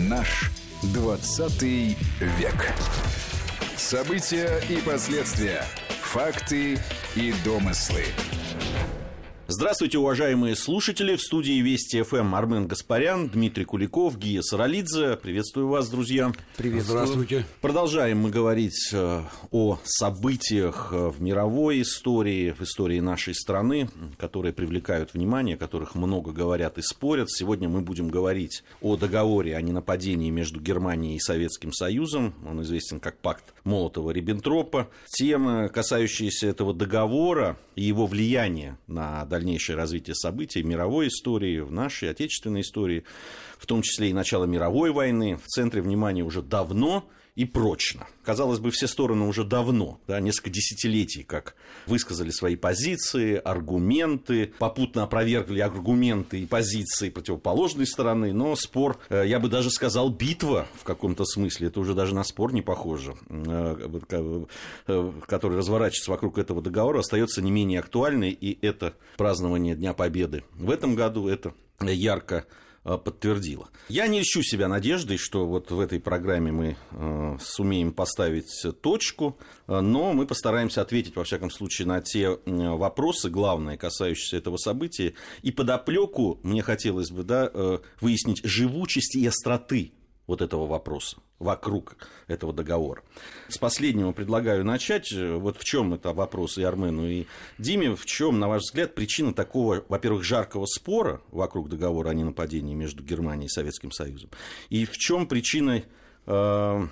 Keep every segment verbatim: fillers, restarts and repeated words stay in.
Наш двадцатый век. События и последствия. Факты и домыслы. Здравствуйте, уважаемые слушатели. В студии Вести ФМ Армен Гаспарян, Дмитрий Куликов, Гия Саралидзе. Приветствую вас, друзья. Приветствую. Здравствуйте. Продолжаем мы говорить о событиях в мировой истории, в истории нашей страны, которые привлекают внимание, о которых много говорят и спорят. Сегодня мы будем говорить о договоре о ненападении между Германией и Советским Союзом. Он известен как пакт Молотова-Риббентропа. Темы, касающиеся этого договора и его влияния на дальнейшее развитие событий в мировой истории, в нашей отечественной истории, в том числе и начало мировой войны, в центре внимания уже давно и прочно. Казалось бы, все стороны уже давно, да, несколько десятилетий, как высказали свои позиции, аргументы, попутно опровергли аргументы и позиции противоположной стороны, но спор, я бы даже сказал, битва в каком-то смысле, это уже даже на спор не похоже, который разворачивается вокруг этого договора, остается не менее актуальной, и это празднование Дня Победы в этом году, это ярко подтвердила. Я не льщу себя надеждой, что вот в этой программе мы э, сумеем поставить точку, но мы постараемся ответить, во всяком случае, на те вопросы, главные, касающиеся этого события. И подоплеку мне хотелось бы да, э, выяснить живучесть и остроты вот этого вопроса вокруг этого договора. С последнего предлагаю начать. Вот в чем это вопрос и Армену, и Диме. В чем, на ваш взгляд, причина такого, во-первых, жаркого спора вокруг договора о ненападении между Германией и Советским Союзом? И в чем причина э,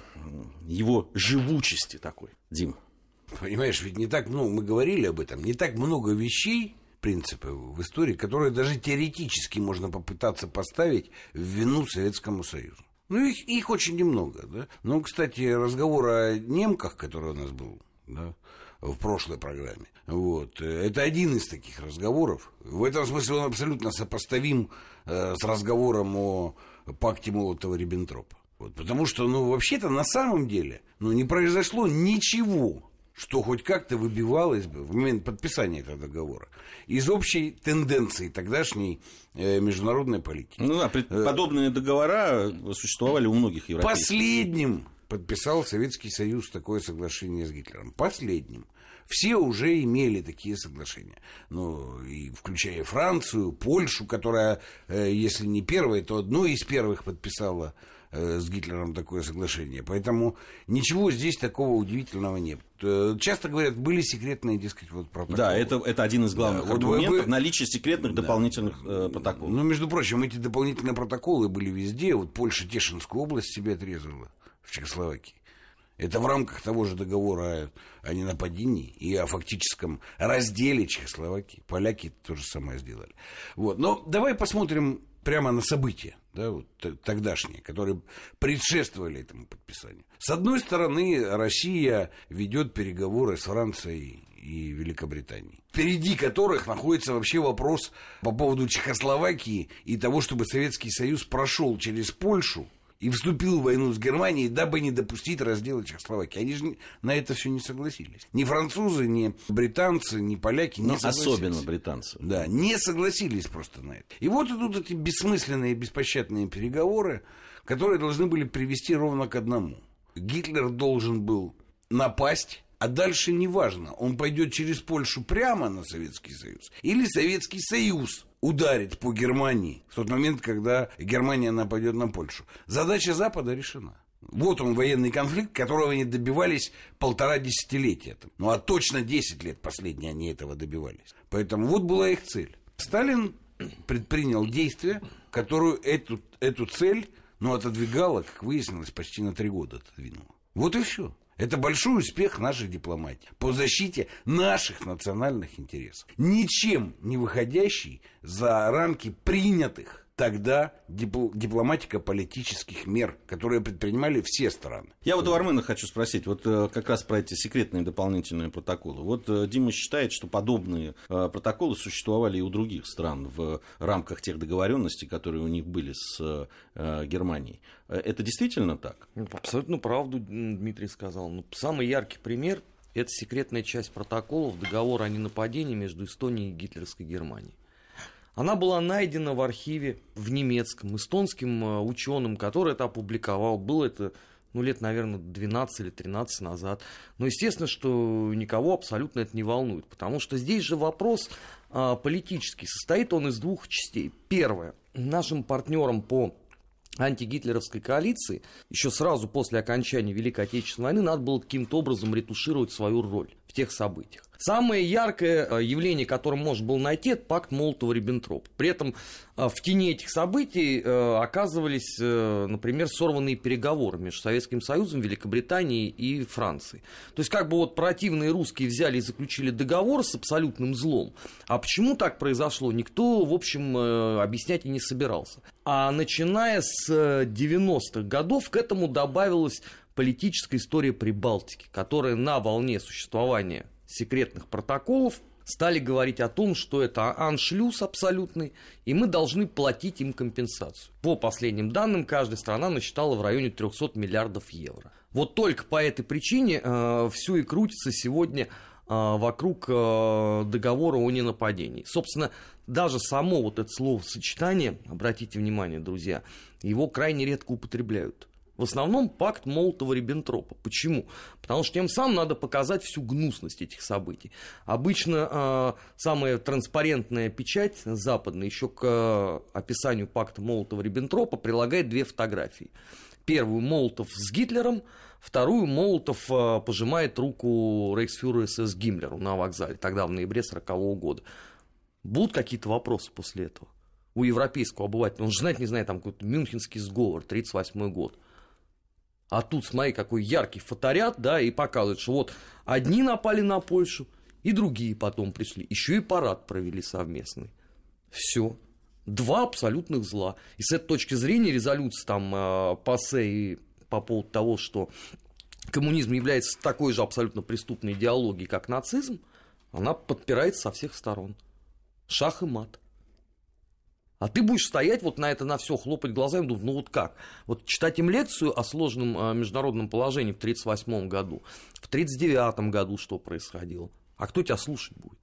его живучести такой, Дима? Понимаешь, ведь не так, ну, мы говорили об этом, не так много вещей, принципы в истории, которые даже теоретически можно попытаться поставить в вину Советскому Союзу. Ну, их, их очень немного, да. Ну, кстати, разговор о немках, который у нас был, да, в прошлой программе, вот, это один из таких разговоров. В этом смысле он абсолютно сопоставим э, с разговором о пакте Молотова-Риббентропа. Вот, потому что, ну, вообще-то, на самом деле, ну, не произошло ничего, что хоть как-то выбивалось бы в момент подписания этого договора из общей тенденции тогдашней э, международной политики. Ну да, подобные договора существовали у многих европейцев. Последним подписал Советский Союз такое соглашение с Гитлером. Последним. Все уже имели такие соглашения. Ну, и включая Францию, Польшу, которая, э, если не первая, то одну из первых подписала с Гитлером такое соглашение. Поэтому ничего здесь такого удивительного нет. Часто говорят, были секретные, дескать, вот протоколы. Да, это, это один из главных да, аргументов, вот вы... наличие секретных да. дополнительных э, протоколов. Ну, между прочим, эти дополнительные протоколы были везде. Вот Польша Тешинскую область себе отрезала в Чехословакии. Это в рамках того же договора о, о ненападении и о фактическом разделе Чехословакии. Поляки то же самое сделали. Вот. Но давай посмотрим прямо на события, да, вот, тогдашние, которые предшествовали этому подписанию. С одной стороны, Россия ведет переговоры с Францией и Великобританией, впереди которых находится вообще вопрос по поводу Чехословакии и того, чтобы Советский Союз прошел через Польшу и вступил в войну с Германией, дабы не допустить раздела Чехословакии. Они же на это все не согласились. Ни французы, ни британцы, ни поляки не Но согласились. Особенно британцы. Да, не согласились просто на это. И вот идут эти бессмысленные, беспощадные переговоры, которые должны были привести ровно к одному. Гитлер должен был напасть, а дальше неважно, он пойдет через Польшу прямо на Советский Союз или Советский Союз ударит по Германии в тот момент, когда Германия нападет на Польшу. Задача Запада решена. Вот он, военный конфликт, которого они добивались полтора десятилетия. Ну, а точно десять лет последние они этого добивались. Поэтому вот была их цель. Сталин предпринял действия, которую эту, эту цель, ну, отодвигала, как выяснилось, почти на три года отодвинула. Вот и все. Это большой успех нашей дипломатии по защите наших национальных интересов, ничем не выходящий за рамки принятых тогда дипломатико-политических мер, которые предпринимали все страны. Я вот у Армена хочу спросить, вот как раз про эти секретные дополнительные протоколы. Вот Дима считает, что подобные протоколы существовали и у других стран в рамках тех договоренностей, которые у них были с Германией. Это действительно так? Абсолютно правду Дмитрий сказал. Ну, самый яркий пример – это секретная часть протоколов договора о ненападении между Эстонией и гитлеровской Германией. Она была найдена в архиве в немецком, эстонским ученым, который это опубликовал. Было это, ну, лет, наверное, двенадцать или тринадцать назад. Но, естественно, что никого абсолютно это не волнует. Потому что здесь же вопрос а, политический. Состоит он из двух частей. Первое. Нашим партнерам по антигитлеровской коалиции еще сразу после окончания Великой Отечественной войны надо было каким-то образом ретушировать свою роль в тех событиях. Самое яркое явление, которое можно было найти, это пакт Молотова-Риббентропа. При этом в тени этих событий оказывались, например, сорванные переговоры между Советским Союзом, Великобританией и Францией. То есть как бы вот противные русские взяли и заключили договор с абсолютным злом. А почему так произошло, никто, в общем, объяснять и не собирался. А начиная с девяностых годов к этому добавилась политическая история Прибалтики, которая на волне существования секретных протоколов стали говорить о том, что это аншлюз абсолютный, и мы должны платить им компенсацию. По последним данным, каждая страна насчитала в районе триста миллиардов евро. Вот только по этой причине э, все и крутится сегодня э, вокруг э, договора о ненападении. Собственно, даже само вот это словосочетание, обратите внимание, друзья, его крайне редко употребляют. В основном пакт Молотова-Риббентропа. Почему? Потому что тем самым надо показать всю гнусность этих событий. Обычно э, самая транспарентная печать западная еще к э, описанию пакта Молотова-Риббентропа прилагает две фотографии. Первую Молотов с Гитлером, вторую Молотов э, пожимает руку рейхсфюреру СС Гиммлеру на вокзале, тогда в ноябре сорокового года. Будут какие-то вопросы после этого у европейского обывателя? Он же знает, не знает, там какой-то Мюнхенский сговор, тридцать восьмой год. А тут, смотри, какой яркий фоторяд, да, и показывает, что вот одни напали на Польшу, и другие потом пришли. Еще и парад провели совместный. Все. Два абсолютных зла. И с этой точки зрения резолюция там э, ПАСЕ и по поводу того, что коммунизм является такой же абсолютно преступной идеологией, как нацизм, она подпирается со всех сторон. Шах и мат. А ты будешь стоять вот на это, на все, хлопать глазами, думать, ну вот как? Вот читать им лекцию о сложном э, международном положении в тридцать восьмом году, в тридцать девятом году что происходило? А кто тебя слушать будет?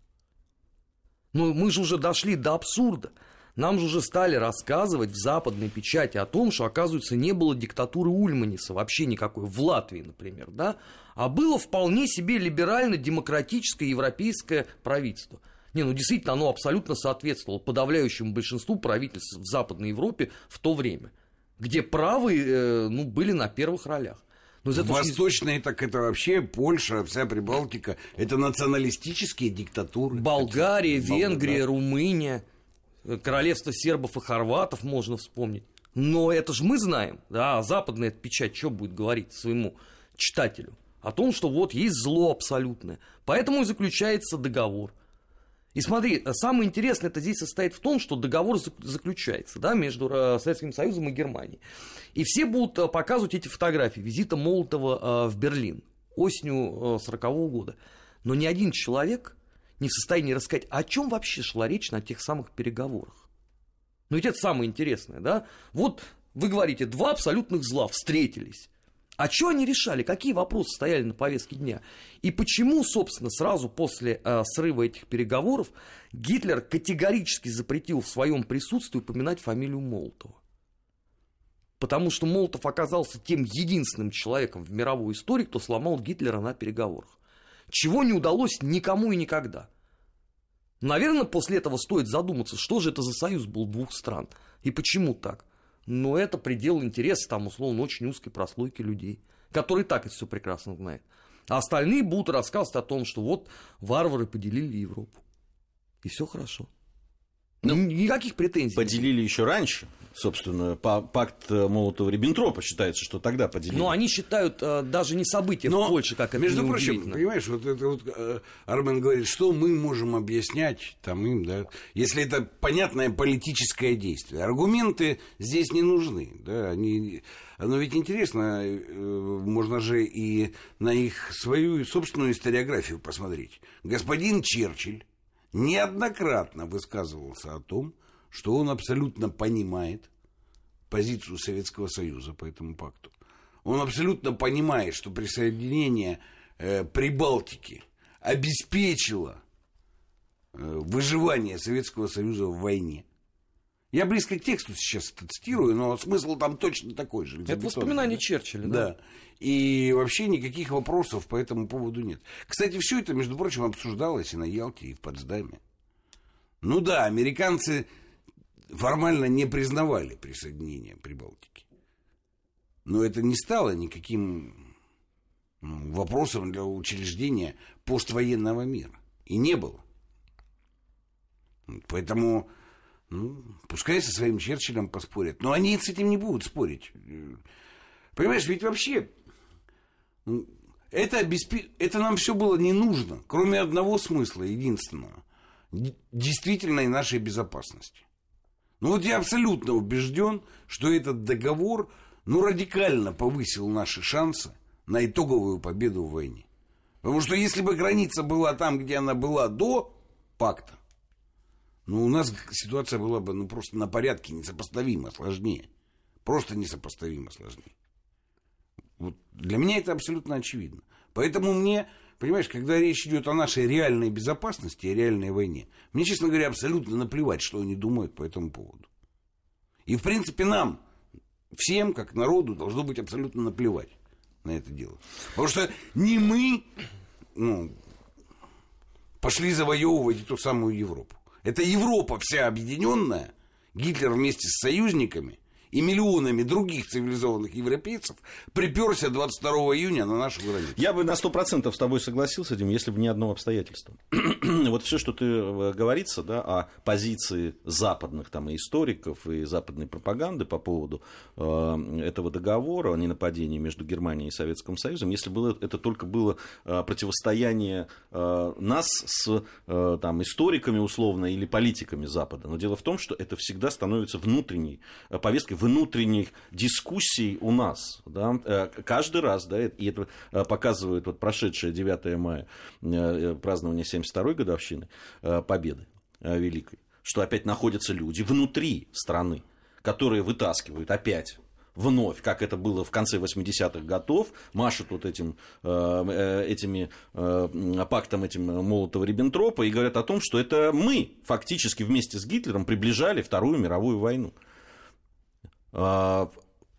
Ну, мы же уже дошли до абсурда. Нам же уже стали рассказывать в западной печати о том, что, оказывается, не было диктатуры Ульманиса, вообще никакой, в Латвии, например, да? А было вполне себе либерально-демократическое европейское правительство. Не, ну действительно, оно абсолютно соответствовало подавляющему большинству правительств в Западной Европе в то время, где правые э, ну, были на первых ролях. Но Восточные, очень... так это вообще Польша, вся Прибалтика, это националистические диктатуры. Болгария, это... Венгрия, Болгария. Румыния, королевство сербов и хорватов можно вспомнить. Но это же мы знаем, да, а западная эта печать что будет говорить своему читателю? О том, что вот есть зло абсолютное. Поэтому и заключается договор. И смотри, самое интересное это здесь состоит в том, что договор заключается, да, между Советским Союзом и Германией. И все будут показывать эти фотографии визита Молотова в Берлин осенью сорокового года. Но ни один человек не в состоянии рассказать, о чем вообще шла речь на тех самых переговорах. Ну ведь это самое интересное, да? Вот вы говорите, два абсолютных зла встретились. А что они решали? Какие вопросы стояли на повестке дня? И почему, собственно, сразу после э, срыва этих переговоров Гитлер категорически запретил в своем присутствии упоминать фамилию Молотова? Потому что Молотов оказался тем единственным человеком в мировой истории, кто сломал Гитлера на переговорах. Чего не удалось никому и никогда. Наверное, после этого стоит задуматься, что же это за союз был двух стран и почему так. Но это предел интереса, там, условно, очень узкой прослойки людей, которые так это все прекрасно знают. А остальные будут рассказывать о том, что вот варвары поделили Европу. И все хорошо. Ну, никаких претензий. Поделили еще раньше. Собственно, пакт Молотова-Риббентропа считается, что тогда поделили. Но они считают даже не события в Польше, как это между прочим, понимаешь, вот это вот Армен говорит, что мы можем объяснять там им, да, если это понятное политическое действие. Аргументы здесь не нужны, да, они... Но ведь интересно, можно же и на их свою собственную историографию посмотреть. Господин Черчилль неоднократно высказывался о том, что он абсолютно понимает позицию Советского Союза по этому пакту. Он абсолютно понимает, что присоединение э, Прибалтики обеспечило выживания Советского Союза в войне. Я близко к тексту сейчас это цитирую, но смысл там точно такой же. Это воспоминание да? Черчилля. Да? Да. И вообще никаких вопросов по этому поводу нет. Кстати, все это, между прочим, обсуждалось и на Ялте, и в Потсдаме. Ну да, американцы формально не признавали присоединение Прибалтики. Но это не стало никаким ну, вопросом для учреждения поствоенного мира. И не было. Поэтому... Ну, пускай со своим Черчиллем поспорят. Но они с этим не будут спорить. Понимаешь, ведь вообще это, обеспе... это нам все было не нужно, кроме одного смысла, единственного. Действительной нашей безопасности. Ну вот я абсолютно убежден, что этот договор ну, радикально повысил наши шансы на итоговую победу в войне. Потому что если бы граница была там, где она была до пакта, ну, у нас ситуация была бы ну, просто на порядке несопоставимо сложнее. Просто несопоставимо сложнее. Вот для меня это абсолютно очевидно. Поэтому мне, понимаешь, когда речь идет о нашей реальной безопасности и реальной войне, мне, честно говоря, абсолютно наплевать, что они думают по этому поводу. И, в принципе, нам, всем, как народу, должно быть абсолютно наплевать на это дело. Потому что не мы ну, пошли завоевывать эту самую Европу. Это Европа вся объединенная, Гитлер вместе с союзниками и миллионами других цивилизованных европейцев приперся двадцать второго июня на нашу границу. Я бы на сто процентов с тобой согласился, Дим, если бы не одно обстоятельство. Вот все, что ты говорится, да, о позиции западных там, и историков, и западной пропаганды по поводу э, этого договора о ненападении между Германией и Советским Союзом, если бы это только было э, противостояние э, нас с э, там, историками условно или политиками Запада. Но дело в том, что это всегда становится внутренней э, повесткой, внутренних дискуссий у нас. Да, каждый раз, да, и это показывает вот прошедшее девятое мая празднование семьдесят второй годовщины Победы Великой, что опять находятся люди внутри страны, которые вытаскивают опять вновь, как это было в конце восьмидесятых годов, машут вот этим, этими пактом этим Молотова-Риббентропа и говорят о том, что это мы фактически вместе с Гитлером приближали Вторую мировую войну. Ну,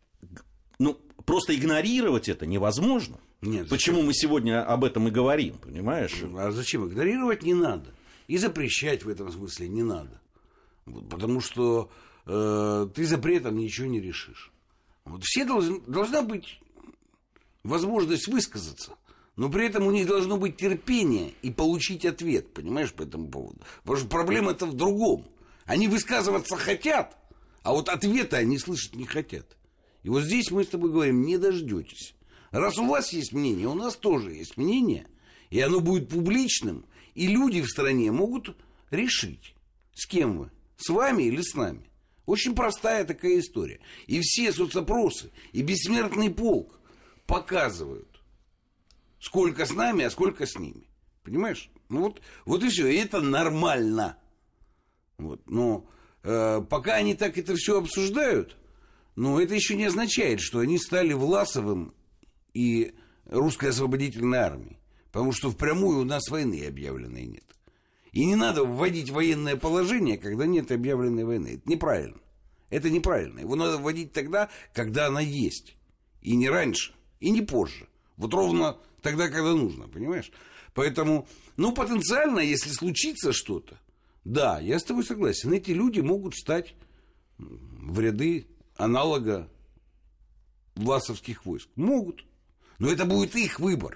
просто игнорировать это невозможно. Нет, Почему мы сегодня об этом и говорим, понимаешь? А зачем? Игнорировать не надо. И запрещать в этом смысле не надо. Вот, потому что э, ты запретом ничего не решишь. Вот, все должны, должна быть возможность высказаться, но при этом у них должно быть терпение и получить ответ, понимаешь, по этому поводу. Потому что проблема-то в другом. Они высказываться хотят, а вот ответа они слышать не хотят. И вот здесь мы с тобой говорим, не дождетесь. Раз у вас есть мнение, у нас тоже есть мнение, и оно будет публичным, и люди в стране могут решить, с кем вы, с вами или с нами. Очень простая такая история. И все соцопросы, и бессмертный полк показывают, сколько с нами, а сколько с ними. Понимаешь? Ну вот, вот и все. И это нормально. Вот. Но э, пока они так это все обсуждают, но это еще не означает, что они стали Власовым и русской освободительной армией. Потому что впрямую у нас войны объявленной нет. И не надо вводить военное положение, когда нет объявленной войны. Это неправильно. Это неправильно. Его надо вводить тогда, когда она есть. И не раньше, и не позже. Вот ровно тогда, когда нужно, понимаешь? Поэтому, ну, потенциально, если случится что-то, да, я с тобой согласен, эти люди могут стать в ряды аналога власовских войск. Могут. Но это будет их выбор.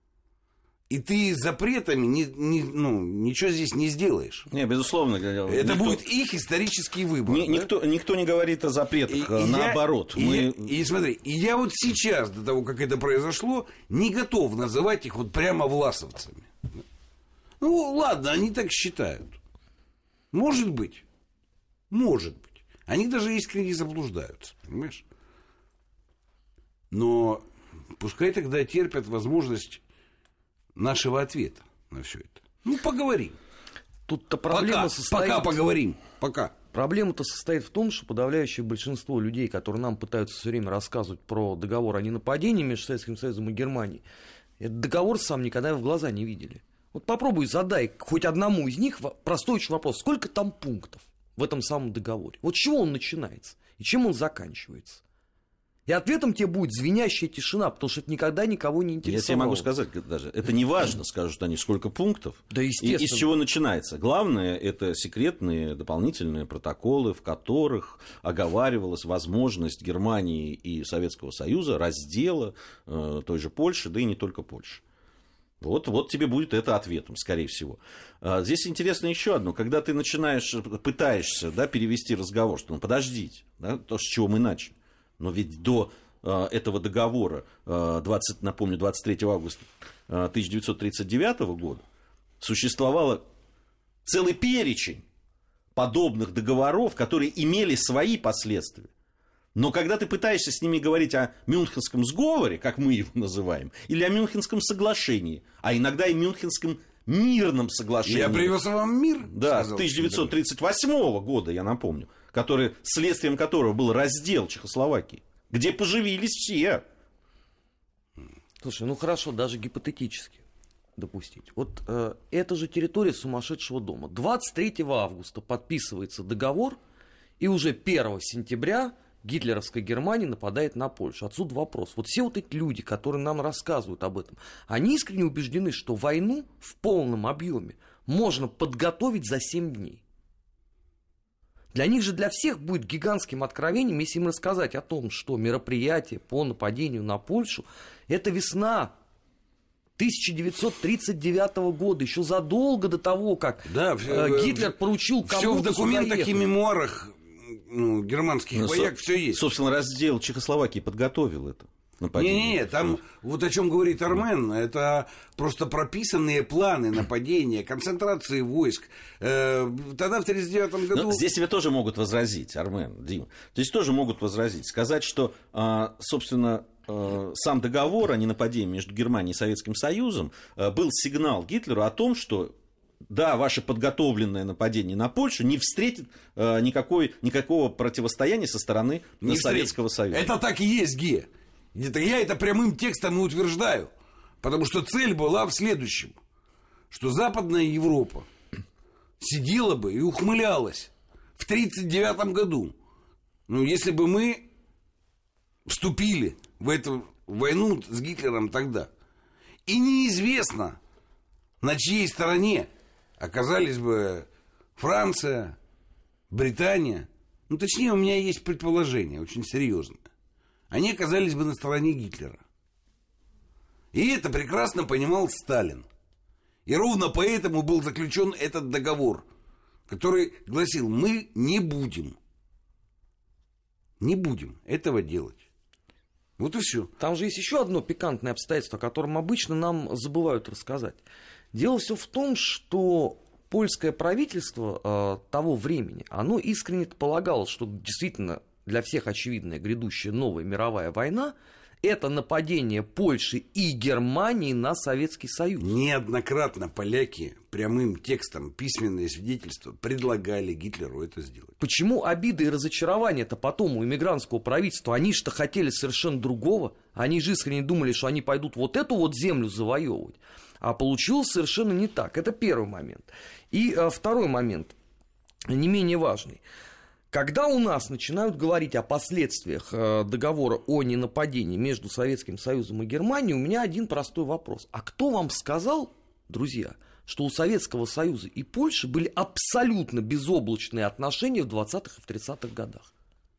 И ты запретами не, не, ну, ничего здесь не сделаешь. Не, безусловно. Это никто, будет их исторический выбор. Ни, да? никто, никто не говорит о запретах, и, наоборот. И, мы... я, и смотри, и я вот сейчас, до того, как это произошло, не готов называть их вот прямо власовцами. Ну, ладно, они так считают. Может быть. Может быть. Они даже искренне заблуждаются, понимаешь? Но пускай тогда терпят возможность нашего ответа на все это. Ну, поговорим. Тут-то проблема пока, состоит... Пока поговорим. Пока. Проблема-то состоит в том, что подавляющее большинство людей, которые нам пытаются все время рассказывать про договор о ненападении между Советским Союзом и Германией, этот договор сам никогда в глаза не видели. Вот попробуй задай хоть одному из них простой очень вопрос. Сколько там пунктов в этом самом договоре? Вот с чего он начинается и чем он заканчивается? И ответом тебе будет звенящая тишина, потому что это никогда никого не интересовало. Я тебе могу сказать даже, это не важно, скажут они, сколько пунктов, да, естественно. И из чего начинается. Главное, это секретные дополнительные протоколы, в которых оговаривалась возможность Германии и Советского Союза раздела э, той же Польши, да и не только Польши. Вот, вот тебе будет это ответом, скорее всего. Здесь интересно еще одно. Когда ты начинаешь, пытаешься, да, перевести разговор, что ну подождите, да, то, с чего мы начали. Но ведь до э, этого договора, э, двадцать, напомню, двадцать третьего августа тысяча девятьсот тридцать девятого года существовало целый перечень подобных договоров, которые имели свои последствия. Но когда ты пытаешься с ними говорить о Мюнхенском сговоре, как мы его называем, или о Мюнхенском соглашении, а иногда и Мюнхенском мирном соглашении. Я привез вам мир. Да, тысяча девятьсот тридцать восьмого года, я напомню, который, следствием которого был раздел Чехословакии, где поживились все. Слушай, ну хорошо, даже гипотетически допустить. Вот э, это же территория сумасшедшего дома. двадцать третьего августа подписывается договор, и уже первого сентября гитлеровская Германия нападает на Польшу. Отсюда вопрос. Вот все вот эти люди, которые нам рассказывают об этом, они искренне убеждены, что войну в полном объеме можно подготовить за семь дней. Для них же, для всех будет гигантским откровением, если им рассказать о том, что мероприятие по нападению на Польшу – это весна тысяча девятьсот тридцать девятого года, еще задолго до того, как да, э, Гитлер поручил кому-то все в документах и мемуарах ну, германских ну, вояк, со- все есть. Собственно, раздел Чехословакии подготовил это. Не-не-не, там вот о чем говорит Армен, это просто прописанные планы нападения, концентрации войск. Тогда в тридцать девятом году... Но здесь тебе тоже могут возразить, Армен, Дима. Здесь тоже могут возразить. Сказать, что, собственно, сам договор о ненападении между Германией и Советским Союзом был сигнал Гитлеру о том, что да, ваше подготовленное нападение на Польшу не встретит никакой, никакого противостояния со стороны не Советского встретит. Союза. Это так и есть, Ге. Я это прямым текстом и утверждаю, потому что цель была в следующем, что Западная Европа сидела бы и ухмылялась в тридцать девятом году, ну, если бы мы вступили в эту войну с Гитлером тогда. И неизвестно, на чьей стороне оказались бы Франция, Британия. Ну, точнее, у меня есть предположение, очень серьезное. Они оказались бы на стороне Гитлера. И это прекрасно понимал Сталин. И ровно поэтому был заключен этот договор, который гласил, мы не будем, не будем этого делать. Вот и все. Там же есть еще одно пикантное обстоятельство, о котором обычно нам забывают рассказать. Дело все в том, что польское правительство э, того времени, оно искренне полагало, что действительно для всех очевидная грядущая новая мировая война – это нападение Польши и Германии на Советский Союз. Неоднократно поляки прямым текстом, письменные свидетельства предлагали Гитлеру это сделать. Почему обиды и разочарования-то потом у иммигрантского правительства? Они же-то хотели совершенно другого. Они же искренне думали, что они пойдут вот эту вот землю завоевывать. А получилось совершенно не так. Это первый момент. И а, второй момент, не менее важный. Когда у нас начинают говорить о последствиях э, договора о ненападении между Советским Союзом и Германией, у меня один простой вопрос. А кто вам сказал, друзья, что у Советского Союза и Польши были абсолютно безоблачные отношения в двадцатых и в тридцатых годах?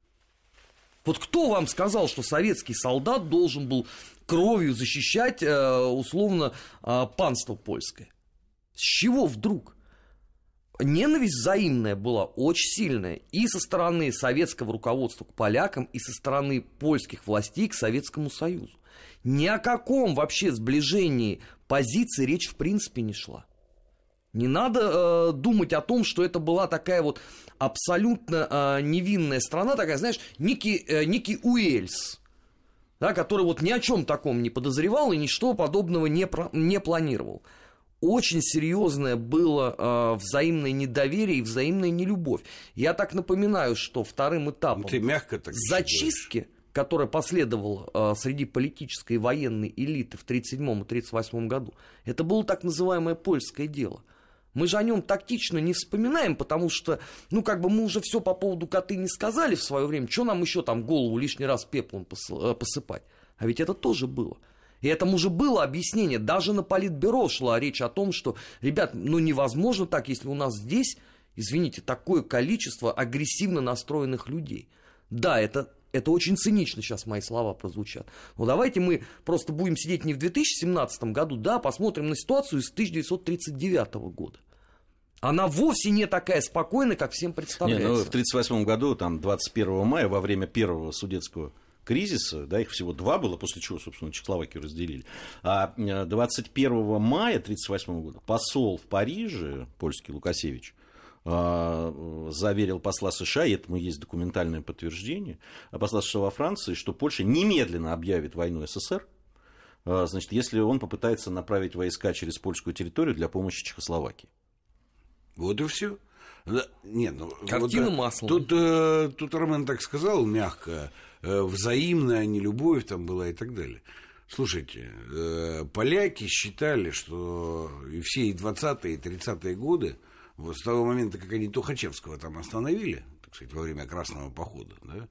Вот кто вам сказал, что советский солдат должен был кровью защищать, э, условно, э, панство польское? С чего вдруг? Ненависть взаимная была очень сильная и со стороны советского руководства к полякам, и со стороны польских властей к Советскому Союзу. Ни о каком вообще сближении позиций речь в принципе не шла. Не надо э, думать о том, что это была такая вот абсолютно э, невинная страна, такая, знаешь, некий, э, некий Уэльс, да, который вот ни о чем таком не подозревал и ничто подобного не, про, не планировал. Очень серьезное было э, взаимное недоверие и взаимная нелюбовь. Я так напоминаю, что вторым этапом ну, ты мягко так зачистки который последовал э, среди политической и военной элиты в тридцать седьмом и тридцать восьмом году, это было так называемое польское дело. Мы же о нем тактично не вспоминаем, потому что, ну, как бы мы уже все по поводу Катыни сказали в свое время, что нам еще там голову лишний раз пеплом посыпать? А ведь это тоже было. И этому же было объяснение. Даже на Политбюро шла речь о том, что, ребят, ну невозможно так, если у нас здесь, извините, такое количество агрессивно настроенных людей. Да, это, это очень цинично сейчас мои слова прозвучат. Но давайте мы просто будем сидеть не в две тысячи семнадцатом году, да, посмотрим на ситуацию из тысяча девятьсот тридцать девятого года. Она вовсе не такая спокойная, как всем представляется. Не, ну, в тридцать восьмом году, там, двадцать первого мая, во время первого судетского кризиса, да, их всего два было, после чего, собственно, Чехословакию разделили. А двадцать первого мая тридцать восьмого года посол в Париже, польский Лукасевич, заверил посла США, и этому есть документальное подтверждение, посла США во Франции, что Польша немедленно объявит войну СССР, значит, если он попытается направить войска через польскую территорию для помощи Чехословакии. Вот и все. Нет, ну, картина вот, маслом. Тут, э, тут Армен так сказал мягко, э, взаимная нелюбовь там была и так далее. Слушайте, э, поляки считали, что и все и двадцатые, и тридцатые годы, вот с того момента, как они Тухачевского там остановили, так сказать, во время Красного похода, да,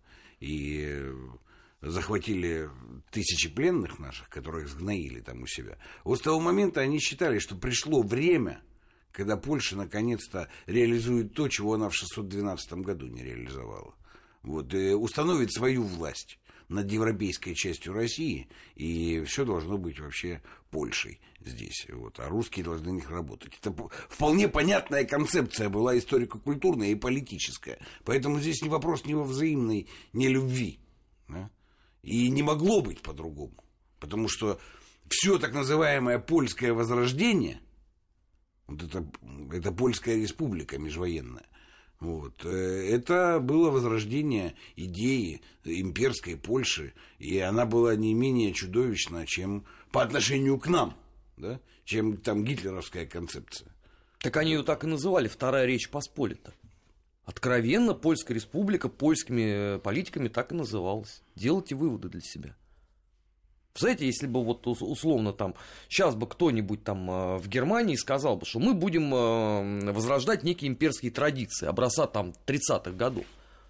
и захватили тысячи пленных наших, которых сгноили там у себя, вот с того момента они считали, что пришло время, когда Польша наконец-то реализует то, чего она в шестьсот двенадцатом году не реализовала. Вот, и установит свою власть над европейской частью России, и все должно быть вообще Польшей здесь. Вот, а русские должны на них работать. Это вполне понятная концепция была историко-культурная и политическая. Поэтому здесь не вопрос ни во взаимной нелюбви. Да? И не могло быть по-другому. Потому что все так называемое польское возрождение, вот это, это Польская республика межвоенная, вот, это было возрождение идеи имперской Польши, и она была не менее чудовищна, чем по отношению к нам, да, чем там гитлеровская концепция. Так они ее так и называли, Вторая Речь Посполита. Откровенно Польская республика польскими политиками так и называлась. Делайте выводы для себя. Знаете, если бы вот условно там, сейчас бы кто-нибудь там в Германии сказал бы, что мы будем возрождать некие имперские традиции, образца там тридцатых годов.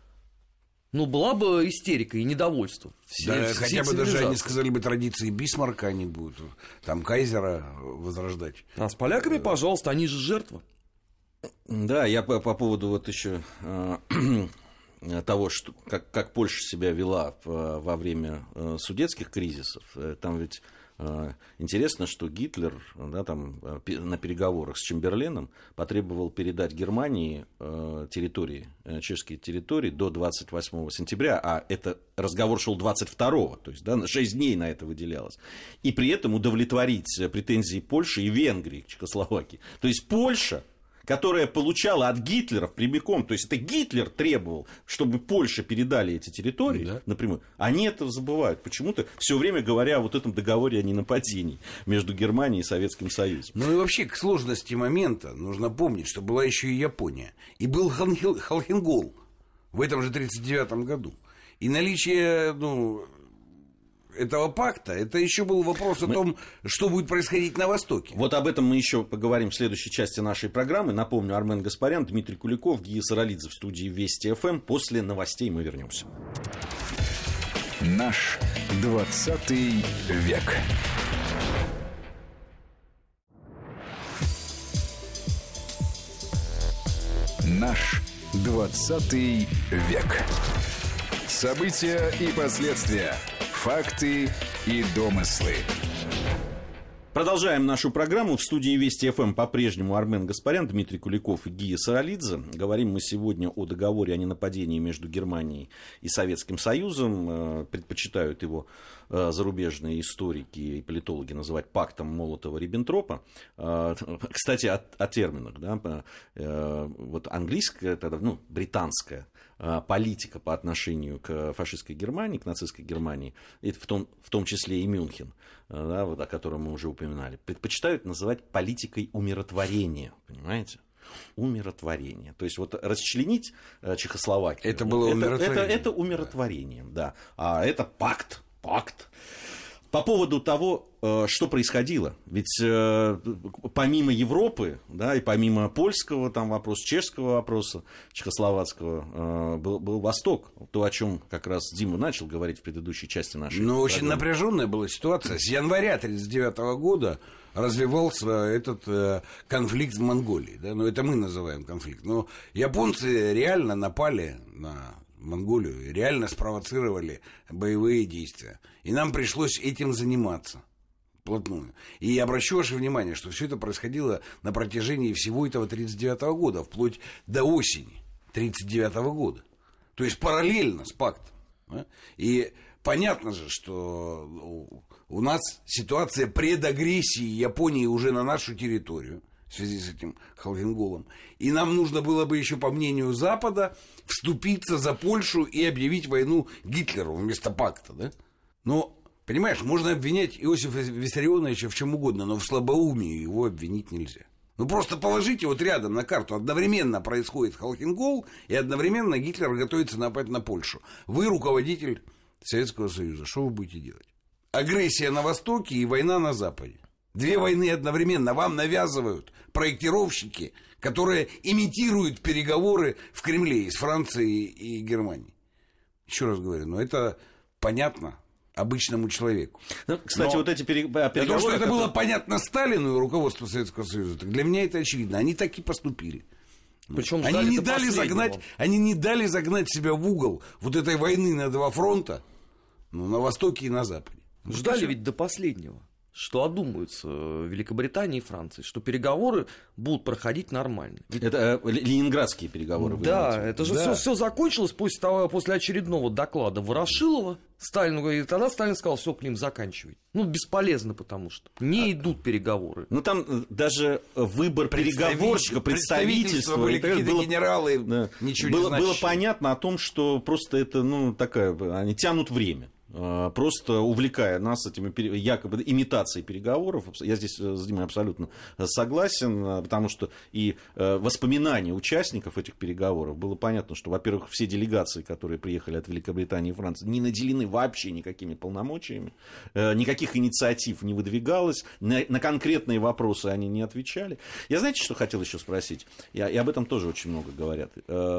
Ну, была бы истерика и недовольство. Все, да, все хотя бы даже они сказали бы, традиции Бисмарка они будут, там Кайзера возрождать. А с поляками, пожалуйста, они же жертва. Да, я по, по поводу вот еще того, что, как, как Польша себя вела в, во время э, судетских кризисов. Там ведь э, интересно, что Гитлер, да, там, на переговорах с Чемберленом потребовал передать Германии э, территории, э, чешские территории до двадцать восьмого сентября, а это разговор шел двадцать второго, то есть, да, шесть дней на это выделялось. И при этом удовлетворить претензии Польши и Венгрии к Чехословакии. То есть Польша, которая получала от Гитлера прямиком, то есть это Гитлер требовал, чтобы Польше передали эти территории, да, напрямую, они это забывают. Почему-то все время говоря о вот этом договоре о ненападении между Германией и Советским Союзом. Ну и вообще к сложности момента нужно помнить, что была еще и Япония. И был Холхенгол в этом же тридцать девятом году. И наличие, ну, этого пакта, это еще был вопрос о мы... том, что будет происходить на Востоке. Вот об этом мы еще поговорим в следующей части нашей программы. Напомню, Армен Гаспарян, Дмитрий Куликов, Гия Саралидзе в студии Вести ФМ. После новостей мы вернемся. Наш двадцатый век. Наш двадцатый век. События и последствия. Факты и домыслы. Продолжаем нашу программу. В студии Вести ФМ по-прежнему Армен Гаспарян, Дмитрий Куликов и Гия Саралидзе. Говорим мы сегодня о договоре о ненападении между Германией и Советским Союзом. Предпочитают его зарубежные историки и политологи называть пактом Молотова-Риббентропа. Кстати, о, о терминах. Да? Вот английская, тогда, ну, британская политика по отношению к фашистской Германии, к нацистской Германии, в том, в том числе и Мюнхен, да, вот, о котором мы уже упоминали, предпочитают называть политикой умиротворения, понимаете? умиротворение. То есть вот расчленить Чехословакию... Это было умиротворение. Это, это умиротворение, да. А это пакт, пакт. По поводу того, что происходило, ведь помимо Европы, да, и помимо польского там вопроса, чешского вопроса, чехословацкого, был, был Восток, то, о чем как раз Дима начал говорить в предыдущей части нашей. Ну, очень напряженная была ситуация. С января тысяча девятьсот тридцать девятого года развивался этот э, конфликт в Монголии, да, ну, это мы называем конфликт, но японцы реально напали на Монголию, реально спровоцировали боевые действия. И нам пришлось этим заниматься вплотную. И я обращу ваше внимание, что все это происходило на протяжении всего этого тысяча девятьсот тридцать девятого года, вплоть до осени тысяча девятьсот тридцать девятого года. То есть параллельно с пактом. Да? И понятно же, что у нас ситуация предагрессии Японии уже на нашу территорию в связи с этим Халхинголом. И нам нужно было бы еще, по мнению Запада, вступиться за Польшу и объявить войну Гитлеру вместо пакта. Да? Но, понимаешь, можно обвинять Иосифа Виссарионовича в чем угодно, но в слабоумии его обвинить нельзя. Ну, просто положите вот рядом на карту. Одновременно происходит Халхингол, и одновременно Гитлер готовится напасть на Польшу. Вы руководитель Советского Союза. Что вы будете делать? Агрессия на Востоке и война на Западе. Две войны одновременно вам навязывают проектировщики, которые имитируют переговоры в Кремле из Франции и Германии. Еще раз говорю, но это понятно обычному человеку. Ну, кстати, но вот эти переговоры... Для того, что это было понятно Сталину и руководству Советского Союза, так для меня это очевидно. Они так и поступили. Причем они не дали загнать, они не дали загнать себя в угол вот этой войны на два фронта, ну, на Востоке и на Западе. Ждали ведь до последнего, что одумаются Великобритания и Франция, что переговоры будут проходить нормально. Ведь... Это э, ленинградские переговоры. Да, это же да. все, все закончилось после, того, после очередного доклада Ворошилова Сталину, и тогда Сталин сказал, все, Клим, заканчивай. Ну, бесполезно, потому что не а... идут переговоры. Ну, там даже выбор переговорщика, представительства, были какие-то было, генералы, да, ничего было, не было понятно о том, что просто это, ну, такая, они тянут время. Просто увлекая нас этими якобы имитацией переговоров. Я здесь с Димой абсолютно согласен, потому что и воспоминания участников этих переговоров было понятно, что, во-первых, все делегации, которые приехали от Великобритании и Франции, не наделены вообще никакими полномочиями, никаких инициатив не выдвигалось, на, на конкретные вопросы они не отвечали. Я, знаете, что хотел еще спросить? Я, и об этом тоже очень много говорят.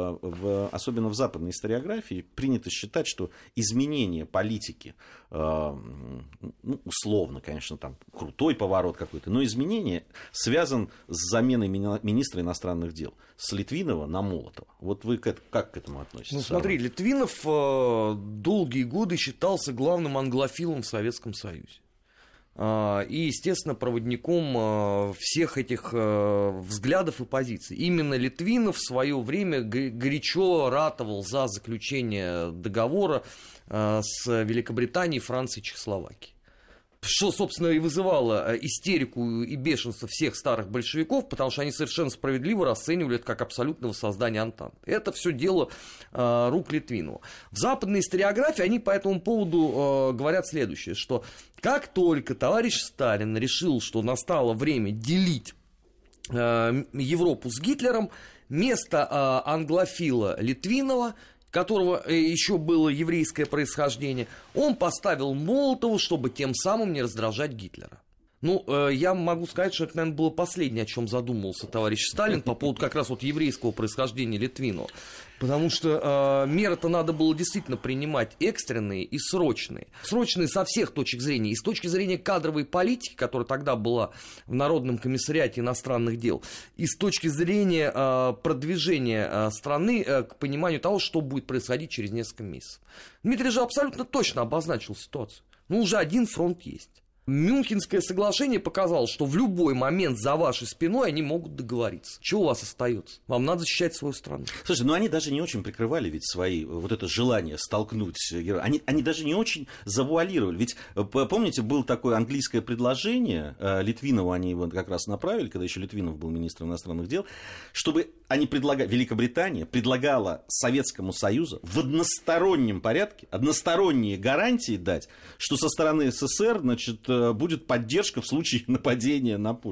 В, особенно в западной историографии принято считать, что изменение политики политики, ну, условно, конечно, там крутой поворот какой-то, но изменение связан с заменой министра иностранных дел с Литвинова на Молотова. Вот вы как, как к этому относитесь? Ну, смотри, Литвинов э, долгие годы считался главным англофилом в Советском Союзе. И, естественно, проводником всех этих взглядов и позиций. Именно Литвинов в свое время горячо ратовал за заключение договора с Великобританией, Францией и Чехословакией. Что, собственно, и вызывало истерику и бешенство всех старых большевиков, потому что они совершенно справедливо расценивали это как абсолютное воссоздание Антанты. Это все дело э, рук Литвинова. В западной историографии они по этому поводу э, говорят следующее, что как только товарищ Сталин решил, что настало время делить э, Европу с Гитлером, место э, англофила Литвинова, которого еще было еврейское происхождение, он поставил Молотова, чтобы тем самым не раздражать Гитлера. Ну, э, я могу сказать, что это, наверное, было последнее, о чем задумывался товарищ Сталин по поводу как раз вот еврейского происхождения Литвинова. Потому что э, меры-то надо было действительно принимать экстренные и срочные. Срочные со всех точек зрения. И с точки зрения кадровой политики, которая тогда была в Народном комиссариате иностранных дел, и с точки зрения э, продвижения э, страны э, к пониманию того, что будет происходить через несколько месяцев. Дмитрий же абсолютно точно обозначил ситуацию. Ну, уже один фронт есть. Мюнхенское соглашение показало, что в любой момент за вашей спиной они могут договориться. Чего у вас остается? Вам надо защищать свою страну. Слушай, ну они даже не очень прикрывали ведь свои, вот это желание столкнуть. Они, они даже не очень завуалировали. Ведь, помните, было такое английское предложение, Литвинова они его как раз направили, когда еще Литвинов был министром иностранных дел, чтобы они предлагали, Великобритания предлагала Советскому Союзу в одностороннем порядке, односторонние гарантии дать, что со стороны СССР, значит, будет поддержка в случае нападения на Польшу.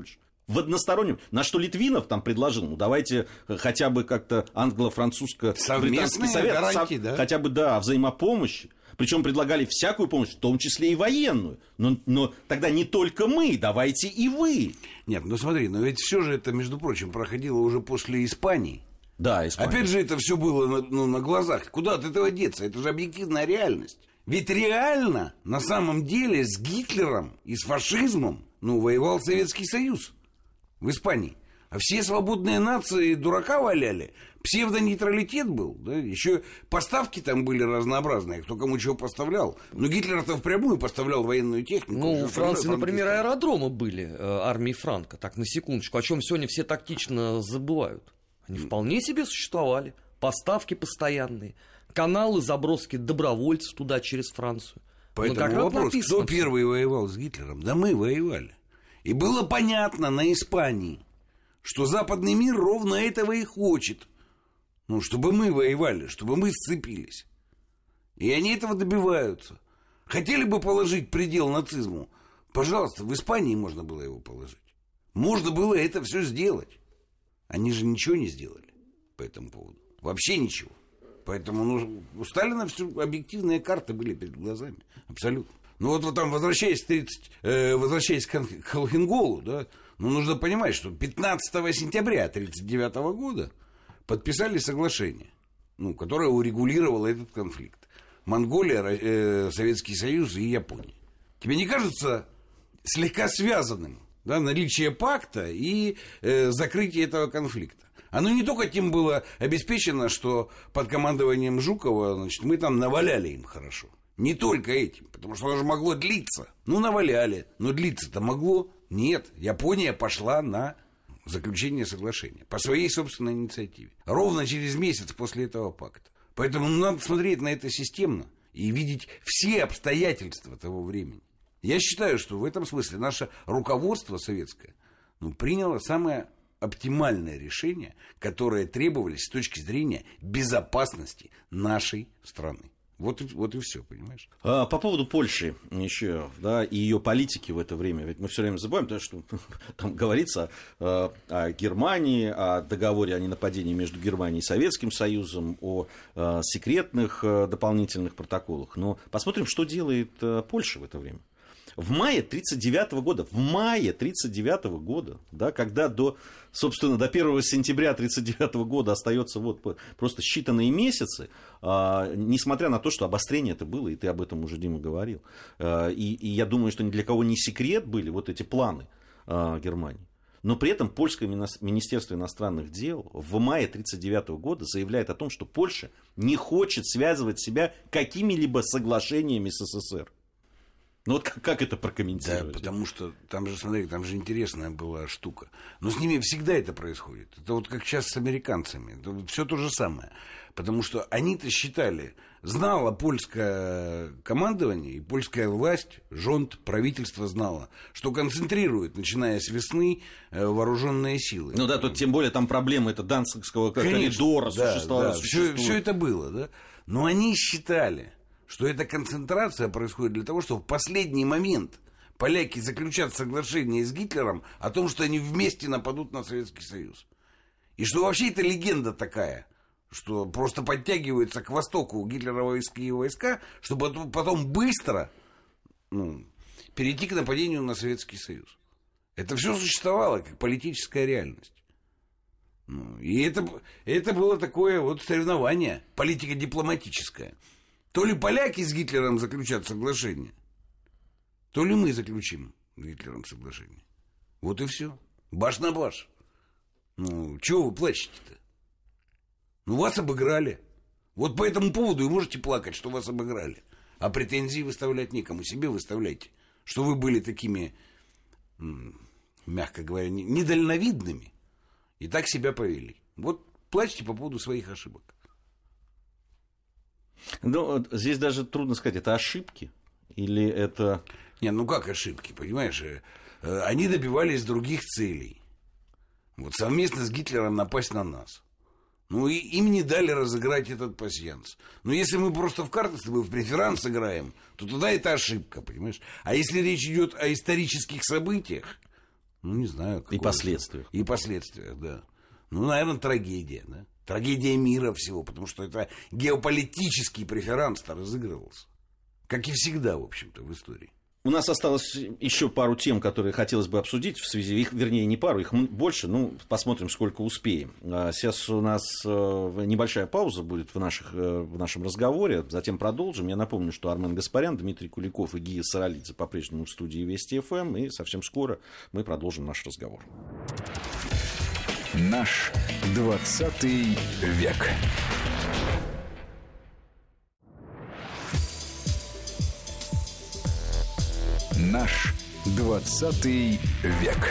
В одностороннем. На что Литвинов там предложил, ну давайте хотя бы как-то англо-французско-британский совет, гарантии, сов... да? хотя бы, да, взаимопомощи. Причем предлагали всякую помощь, в том числе и военную. Но, но тогда не только мы, давайте и вы. Нет, ну смотри, но ведь все же это, между прочим, проходило уже после Испании. Да, Испания. Опять же, это все было на, ну, на глазах. Куда от этого деться? Это же объективная реальность. Ведь реально, на самом деле, с Гитлером и с фашизмом, ну, воевал Советский Союз в Испании. А все свободные нации дурака валяли. Псевдонейтралитет был. Да? Еще поставки там были разнообразные. Кто кому чего поставлял. Но Гитлер-то впрямую поставлял военную технику. Ну, у Франции, например, аэродромы были э, армии Франко. Так, на секундочку. О чем сегодня все тактично забывают. Они вполне себе существовали. Поставки постоянные. Каналы заброски добровольцев туда через Францию. Поэтому вопрос, кто первый воевал с Гитлером? Да мы воевали. И было понятно на Испании, что западный мир ровно этого и хочет. Ну, чтобы мы воевали, чтобы мы сцепились. И они этого добиваются. Хотели бы положить предел нацизму? Пожалуйста, в Испании можно было его положить. Можно было это все сделать. Они же ничего не сделали по этому поводу. Вообще ничего. Поэтому ну, у Сталина все объективные карты были перед глазами. Абсолютно. Ну вот, вот там, возвращаясь, тридцать, э, возвращаясь к Холхенголу, да, ну, нужно понимать, что пятнадцатого сентября тысяча девятьсот тридцать девятого года подписали соглашение, ну, которое урегулировало этот конфликт. Монголия, э, Советский Союз и Япония. Тебе не кажется слегка связанным, да, наличие пакта и э, закрытие этого конфликта? Оно не только тем было обеспечено, что под командованием Жукова, значит, мы там наваляли им хорошо. Не только этим, потому что оно же могло длиться. Ну, наваляли, но длиться-то могло. Нет, Япония пошла на заключение соглашения по своей собственной инициативе. Ровно через месяц после этого пакта. Поэтому надо смотреть на это системно и видеть все обстоятельства того времени. Я считаю, что в этом смысле наше руководство советское ну, приняло самое оптимальное решение, которое требовалось с точки зрения безопасности нашей страны. Вот, вот и все, понимаешь? А, по поводу Польши еще, да, и ее политики в это время. Ведь мы все время забываем, потому что там говорится э, о Германии, о договоре о ненападении между Германией и Советским Союзом, о э, секретных э, дополнительных протоколах. Но посмотрим, что делает э, Польша в это время. В мае тридцать девятого года, в мае тридцать девятого года, да, когда до, собственно, до первого сентября тридцать девятого года остается вот просто считанные месяцы, а, несмотря на то, что обострение это было, и ты об этом уже, Дима, говорил, а, и, и я думаю, что ни для кого не секрет были вот эти планы а, Германии. Но при этом польское министерство иностранных дел в мае тридцать девятого года заявляет о том, что Польша не хочет связывать себя какими-либо соглашениями с СССР. Ну вот как, как это прокомментировать? Да, потому что там же, смотри, там же интересная была штука. Но с ними всегда это происходит. Это вот как сейчас с американцами. Это все то же самое. Потому что они-то считали, знало польское командование и польская власть, жонт, правительство знало, что концентрирует, начиная с весны, вооруженные силы. Ну да, тут тем более там проблема это Данцигского коридора да, существовала. Да, все, все это было, да. Но они считали, что эта концентрация происходит для того, чтобы в последний момент поляки заключат соглашение с Гитлером о том, что они вместе нападут на Советский Союз. И что вообще это легенда такая, что просто подтягиваются к востоку гитлеровские войска, чтобы потом быстро ну, перейти к нападению на Советский Союз. Это все существовало как политическая реальность. Ну, и это, это было такое вот соревнование политико-дипломатическое. То ли поляки с Гитлером заключат соглашение, то ли мы заключим с Гитлером соглашение. Вот и все. Баш на баш. Ну, чего вы плачете-то? Ну, вас обыграли. Вот по этому поводу и можете плакать, что вас обыграли. А претензии выставлять некому. Себе выставляйте. Что вы были такими, мягко говоря, недальновидными. И так себя повели. Вот плачьте по поводу своих ошибок. Ну, здесь даже трудно сказать, это ошибки или это... Не, ну как ошибки, понимаешь? Они добивались других целей. Вот совместно с Гитлером напасть на нас. Ну, и им не дали разыграть этот пасьянс. Но если мы просто в карты с тобой в преферанс играем, то тогда это ошибка, понимаешь? А если речь идет о исторических событиях, Ну, не знаю. И последствиях. И последствиях, да. Ну, наверное, трагедия, да. Трагедия мира всего, потому что это геополитический преферанс-то разыгрывался. Как и всегда, в общем-то, в истории. У нас осталось еще пару тем, которые хотелось бы обсудить в связи, их, вернее, не пару, их больше, ну, посмотрим, сколько успеем. Сейчас у нас небольшая пауза будет в, наших, в нашем разговоре, затем продолжим. Я напомню, что Армен Гаспарян, Дмитрий Куликов и Гия Саралидзе по-прежнему в студии Вести эф эм, и совсем скоро мы продолжим наш разговор. Наш двадцатый век. Наш двадцатый век.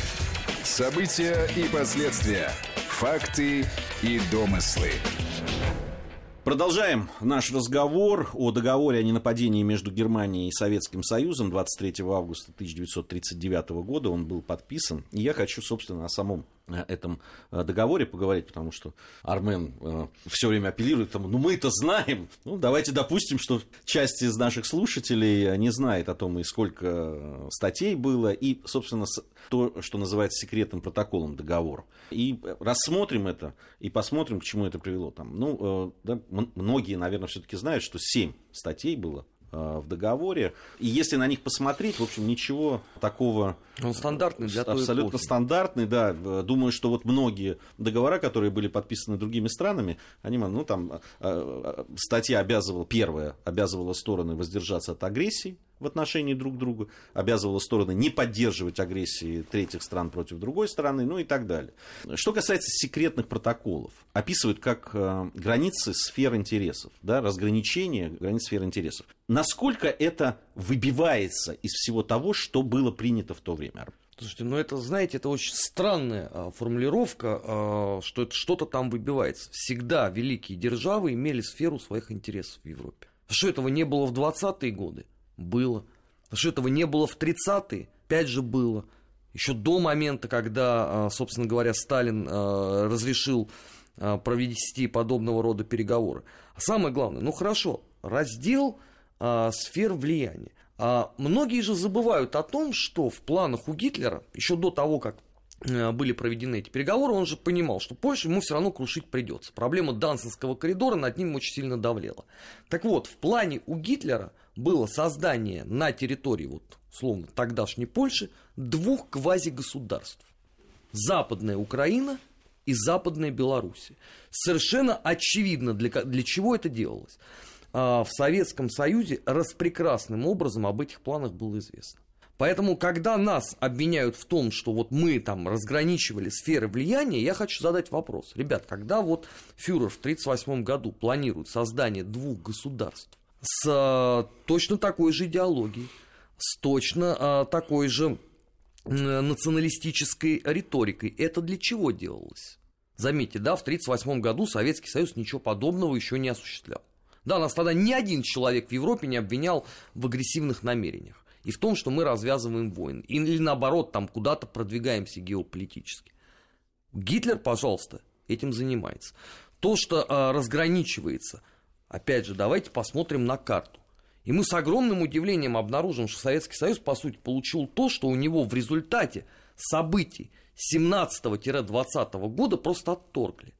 События и последствия. Факты и домыслы. Продолжаем наш разговор о договоре о ненападении между Германией и Советским Союзом двадцать третьего августа тысяча девятьсот тридцать девятого года. Он был подписан. И я хочу, собственно, о самом этом договоре поговорить, потому что Армен э, все время апеллирует к тому, ну мы-то знаем, ну давайте допустим, что часть из наших слушателей не знает о том, и сколько статей было, и, собственно, то, что называется секретным протоколом договора. И рассмотрим это, и посмотрим, к чему это привело. Там, ну, э, да, многие, наверное, все-таки знают, что семь статей было в договоре. И если на них посмотреть, в общем, ничего такого... Он стандартный для той абсолютно эпохи. Стандартный, да. Думаю, что вот многие договора, которые были подписаны другими странами, они, ну, там, статья обязывала, первая, обязывала стороны воздержаться от агрессии в отношении друг друга, обязывала стороны не поддерживать агрессии третьих стран против другой страны, ну и так далее. Что касается секретных протоколов, описывают как э, границы сфер интересов, да, разграничение границ сфер интересов. Насколько это выбивается из всего того, что было принято в то время? Слушайте, ну это, знаете, это очень странная а, формулировка, а, что это что-то там выбивается. Всегда великие державы имели сферу своих интересов в Европе. Что этого не было в двадцатые годы? Было. Что этого не было в тридцатые? Опять же было. Еще до момента, когда, собственно говоря, Сталин разрешил провести подобного рода переговоры. А самое главное, ну хорошо, раздел сфер влияния. А многие же забывают о том, что в планах у Гитлера, еще до того, как были проведены эти переговоры, он же понимал, что Польшу ему все равно крушить придется. Проблема Данцинского коридора над ним очень сильно давлела. Так вот, в плане у Гитлера было создание на территории, вот, условно, тогдашней Польши двух квазигосударств. Западная Украина и Западная Белоруссия. Совершенно очевидно, для, для чего это делалось. А в Советском Союзе распрекрасным образом об этих планах было известно. Поэтому, когда нас обвиняют в том, что вот мы там разграничивали сферы влияния, я хочу задать вопрос. Ребят, когда вот фюрер в тридцать восьмом году планирует создание двух государств с а, точно такой же идеологией, с точно а, такой же а, националистической риторикой, это для чего делалось? Заметьте, да, в тридцать восьмом году Советский Союз ничего подобного еще не осуществлял. Да, нас тогда ни один человек в Европе не обвинял в агрессивных намерениях. И в том, что мы развязываем войны. Или наоборот, там куда-то продвигаемся геополитически. Гитлер, пожалуйста, этим занимается. То, что а, разграничивается, опять же, давайте посмотрим на карту. И мы с огромным удивлением обнаружим, что Советский Союз, по сути, получил то, что у него в результате событий семнадцатого-двадцатого года просто отторгли.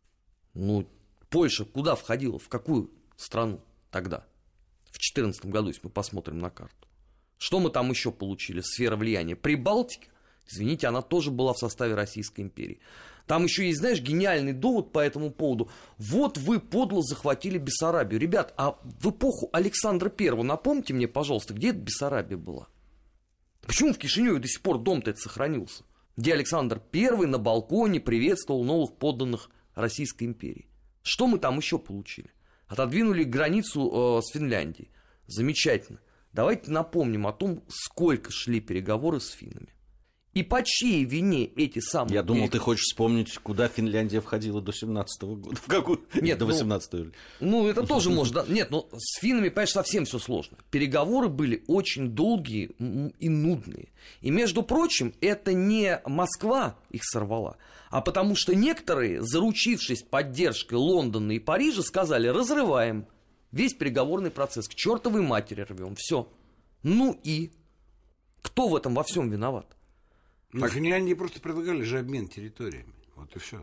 Ну, Польша куда входила? В какую страну тогда? В четырнадцатом году, если мы посмотрим на карту. Что мы там еще получили? Сфера влияния. Прибалтика, извините, она тоже была в составе Российской империи. Там еще есть, знаешь, гениальный довод по этому поводу. Вот вы подло захватили Бессарабию. Ребят, а в эпоху Александра Первого, напомните мне, пожалуйста, где эта Бессарабия была? Почему в Кишиневе до сих пор дом-то этот сохранился? Где Александр Первый на балконе приветствовал новых подданных Российской империи. Что мы там еще получили? Отодвинули границу э, с Финляндией. Замечательно. Давайте напомним о том, сколько шли переговоры с финнами. И по чьей вине эти самые... Я думал, ты хочешь вспомнить, куда Финляндия входила до семнадцатого года. В какую? Нет, до ну, восемнадцатого. Ну, это тоже может... Да, нет, ну, с финнами, понимаешь, совсем все сложно. Переговоры были очень долгие и нудные. И, между прочим, это не Москва их сорвала, а потому что некоторые, заручившись поддержкой Лондона и Парижа, сказали: разрываем весь переговорный процесс, к чертовой матери рвем, все. Ну и кто в этом во всем виноват? Так они, они просто предлагали же обмен территориями. Вот и все.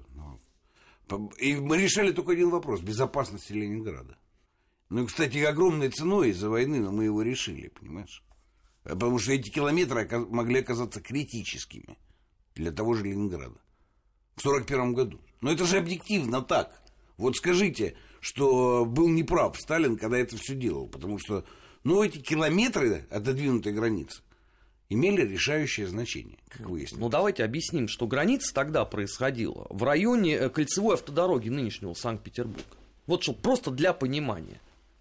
И мы решали только один вопрос: безопасности Ленинграда. Ну, кстати, огромной ценой из-за войны, но мы его решили, понимаешь? Потому что эти километры могли оказаться критическими для того же Ленинграда в сорок первом году. Но это же объективно так. Вот скажите, что был неправ Сталин, когда это все делал. Потому что, ну, эти километры отодвинутой границы имели решающее значение, как выяснилось. Ну, давайте объясним, что граница тогда происходила в районе кольцевой автодороги нынешнего Санкт-Петербурга. Вот что, просто для понимания.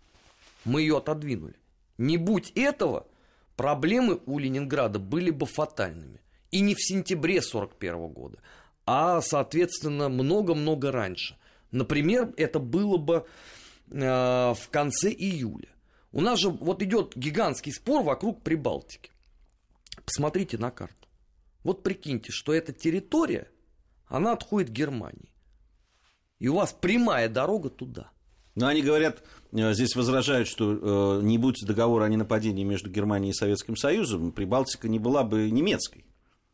Мы ее отодвинули. Не будь этого, проблемы у Ленинграда были бы фатальными. И не в сентябре сорок первого года, а, соответственно, много-много раньше. Например, это было бы э, в конце июля. У нас же вот идет гигантский спор вокруг Прибалтики. Посмотрите на карту. Вот прикиньте, что эта территория, она отходит к Германии. И у вас прямая дорога туда. Но они говорят, здесь возражают, что э, не будь договора о ненападении между Германией и Советским Союзом, Прибалтика не была бы немецкой.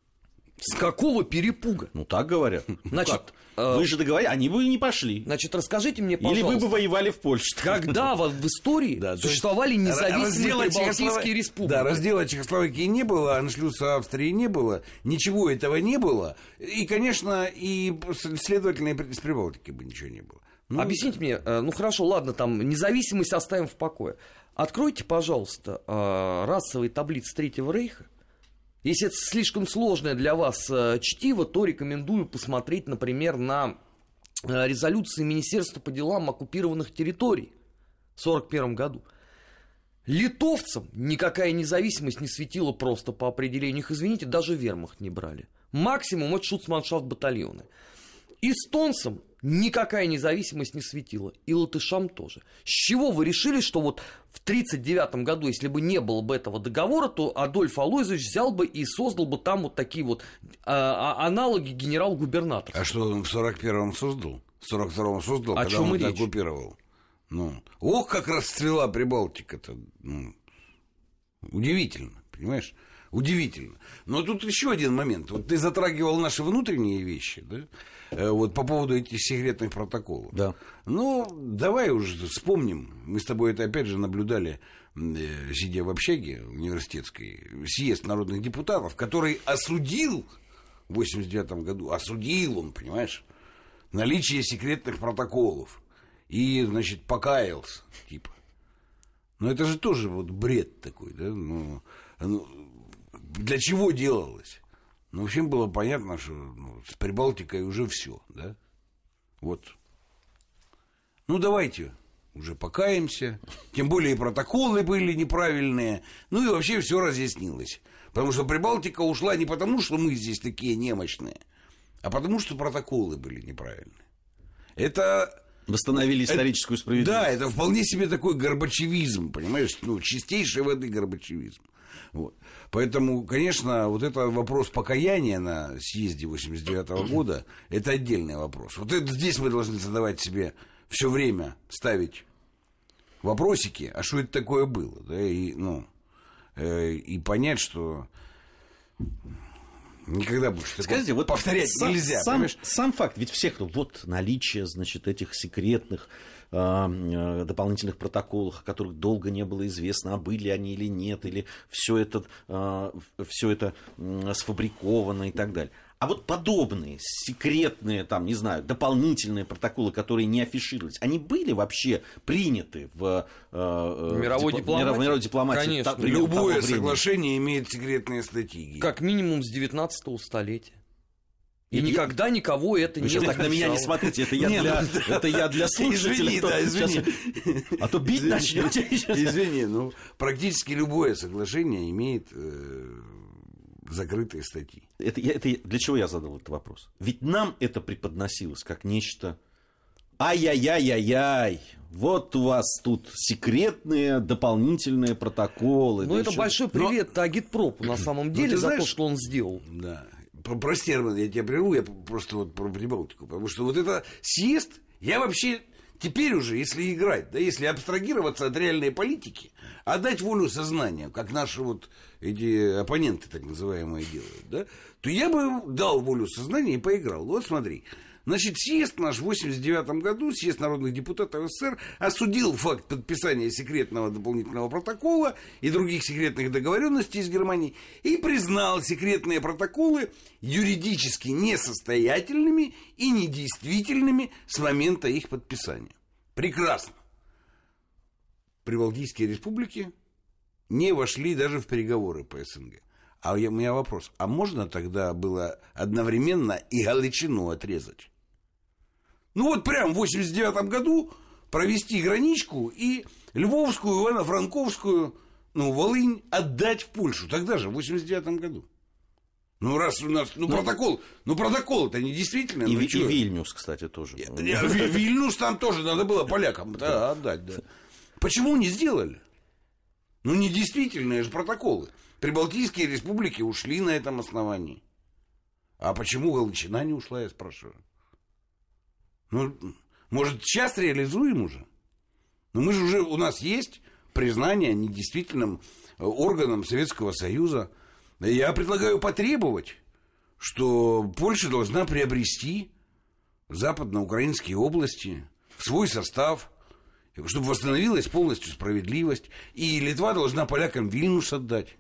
С какого перепуга? Ну, так говорят. Значит, э, вы же договорились, они бы и не пошли. Значит, расскажите мне, пожалуйста. Или вы бы воевали в Польше. Когда в, в истории да, существовали независимые прибалтийские Чехослов... республики? Да, раздела Чехословакии не было, аншлюса Австрии не было, ничего этого не было. И, конечно, и, следовательно, и с Прибалтики бы ничего не было. Ну, объясните мне, ну хорошо, ладно, там независимость оставим в покое. Откройте, пожалуйста, расовые таблицы Третьего Рейха. Если это слишком сложное для вас чтиво, то рекомендую посмотреть, например, на резолюции Министерства по делам оккупированных территорий в сорок первом году. Литовцам никакая независимость не светила просто по определению. Их, извините, даже вермахт не брали. Максимум это шуцманшафт батальоны. Эстонцам никакая независимость не светила. И латышам тоже. С чего вы решили, что вот в тридцать девятом году, если бы не было бы этого договора, то Адольф Алойзович взял бы и создал бы там вот такие вот а, аналоги генерал-губернатора? А что он в сорок первом создал? В сорок втором создал, о когда он это оккупировал? Ну, ох, как расцвела Прибалтика-то. Ну, удивительно, понимаешь? Удивительно. Но тут еще один момент. Вот ты затрагивал наши внутренние вещи, да? Вот по поводу этих секретных протоколов. Да. Ну, давай уже вспомним. Мы с тобой это опять же наблюдали, сидя в общаге университетской, съезд народных депутатов, который осудил в восемьдесят девятом году, осудил он, понимаешь, наличие секретных протоколов. И, значит, покаялся, типа. Но это же тоже вот бред такой, да? Ну, ну, для чего делалось? Ну, всем было понятно, что ну, с Прибалтикой уже все, да? Вот. Ну, давайте уже покаемся. Тем более и протоколы были неправильные. Ну, и вообще все разъяснилось. Потому что Прибалтика ушла не потому, что мы здесь такие немощные, а потому, что протоколы были неправильные. Это... Восстановили историческую это, справедливость. Да, это вполне себе такой горбачевизм, понимаешь? Ну, чистейшей воды горбачевизм. Вот. Поэтому, конечно, вот это вопрос покаяния на съезде восемьдесят девятого года, это отдельный вопрос. Вот это, здесь мы должны задавать себе все время, ставить вопросики, а что это такое было, да, и, ну, э, и понять, что никогда больше Скажите, вот повторять сам, нельзя. Сам, сам факт, ведь всех, вот наличие, значит, этих секретных э, дополнительных протоколов, о которых долго не было известно, а были они или нет, или все это, э, все это э, сфабриковано и так далее. А вот подобные секретные, там, не знаю, дополнительные протоколы, которые не афишировались, они были вообще приняты в, э, мировой, в дипло... дипломатии? мировой дипломатии? Конечно. Та, Любое соглашение имеет секретные статьи. Как минимум с девятнадцатого столетия. И это никогда я... никого это Вы не так на меня не смотрите, это я для, это я для слушателей. Извини, да, извини. А то бить начнете. Извини, ну, практически любое соглашение имеет э, закрытые статьи. Это, это, для чего я задал этот вопрос? Ведь нам это преподносилось как нечто... Ай-яй-яй-яй-яй, вот у вас тут секретные дополнительные протоколы. Ну, да это еще... большой привет Но... агитпропу на самом деле за знаешь... то, что он сделал. Да. Прости, Армен, я тебя прерву, я просто вот про Прибалтику. Потому что вот это съезд, я вообще Теперь уже, если играть, да, если абстрагироваться от реальной политики, отдать волю сознанию, как наши вот эти оппоненты так называемые делают, да, то я бы дал волю сознанию и поиграл. Вот смотри. Значит, съезд наш в восемьдесят девятом году, съезд народных депутатов СССР, осудил факт подписания секретного дополнительного протокола и других секретных договоренностей с Германией и признал секретные протоколы юридически несостоятельными и недействительными с момента их подписания. Прекрасно. Прибалтийские республики не вошли даже в переговоры по СНГ. А у меня вопрос, а можно тогда было одновременно и Галичину отрезать? Ну вот прям в восемьдесят девятом году провести граничку и Львовскую, Ивано-Франковскую, ну, Волынь отдать в Польшу. Тогда же, в восемьдесят девятом году. Ну, раз у нас, ну, ну протокол, ну, протокол это не действительно. И, ну, и Вильнюс, кстати, тоже. Не, не, Вильнюс там тоже надо было полякам да, отдать, да. Почему не сделали? Ну, не действительные же протоколы. Прибалтийские республики ушли на этом основании. А почему Галичина не ушла, я спрашиваю? Ну, может, сейчас реализуем уже? Но мы же уже, у нас есть признание недействительным органом Советского Союза. Я предлагаю потребовать, что Польша должна приобрести западноукраинские области в свой состав, чтобы восстановилась полностью справедливость, и Литва должна полякам Вильнюс отдать.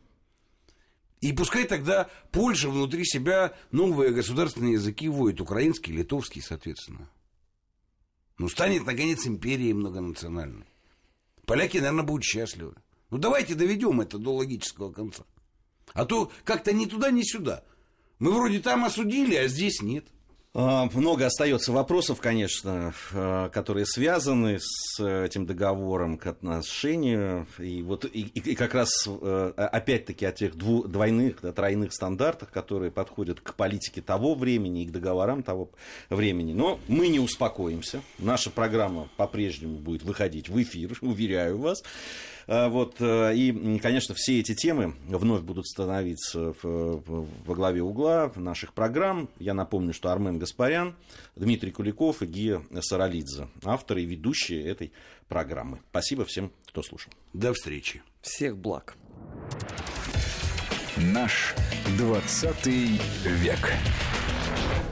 И пускай тогда Польша внутри себя новые государственные языки вводит, украинский, литовский, соответственно. Ну, станет, наконец, империей многонациональной. Поляки, наверное, будут счастливы. Ну, давайте доведем это до логического конца. А то как-то ни туда, ни сюда. Мы вроде там осудили, а здесь нет. Много остается вопросов, конечно, которые связаны с этим договором к отношению. И, вот, и, и как раз опять-таки о тех дву, двойных, да, тройных стандартах, которые подходят к политике того времени и к договорам того времени. Но мы не успокоимся. Наша программа по-прежнему будет выходить в эфир, уверяю вас. Вот, и, конечно, все эти темы вновь будут становиться во главе угла наших программ. Я напомню, что Армен Гаспарян, Дмитрий Куликов и Гия Саралидзе, авторы и ведущие этой программы. Спасибо всем, кто слушал. До встречи. Всех благ. Наш двадцатый век.